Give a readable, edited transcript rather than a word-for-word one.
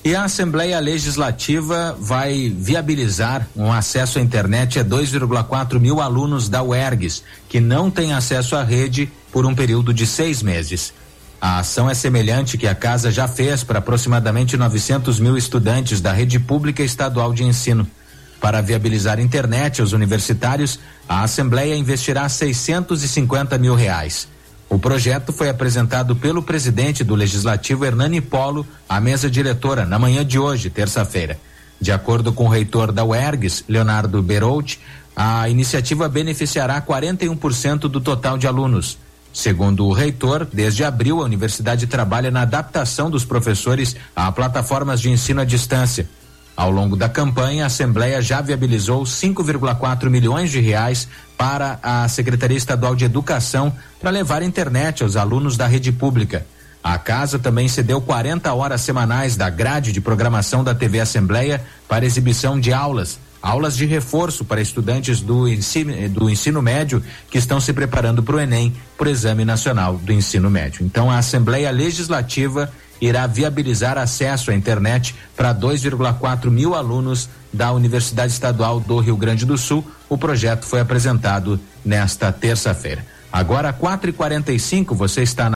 E a Assembleia Legislativa vai viabilizar um acesso à internet a 2,4 mil alunos da UERGS, que não têm acesso à rede por um período de 6 meses. A ação é semelhante que a Casa já fez para aproximadamente 900 mil estudantes da rede pública estadual de ensino. Para viabilizar internet aos universitários, a Assembleia investirá R$650 mil. O projeto foi apresentado pelo presidente do Legislativo, Hernani Polo, à mesa diretora na manhã de hoje, terça-feira. De acordo com o reitor da UERGS, Leonardo Berolt, a iniciativa beneficiará 41% do total de alunos. Segundo o reitor, desde abril a universidade trabalha na adaptação dos professores a plataformas de ensino à distância. Ao longo da campanha, a Assembleia já viabilizou 5,4 milhões de reais para a Secretaria Estadual de Educação para levar internet aos alunos da rede pública. A Casa também cedeu 40 horas semanais da grade de programação da TV Assembleia para exibição de aulas de reforço para estudantes do ensino médio que estão se preparando para o Enem, para o Exame Nacional do Ensino Médio. Então, a Assembleia Legislativa irá viabilizar acesso à internet para 2,4 mil alunos da Universidade Estadual do Rio Grande do Sul. O projeto foi apresentado nesta terça-feira. Agora, 4h45, você está na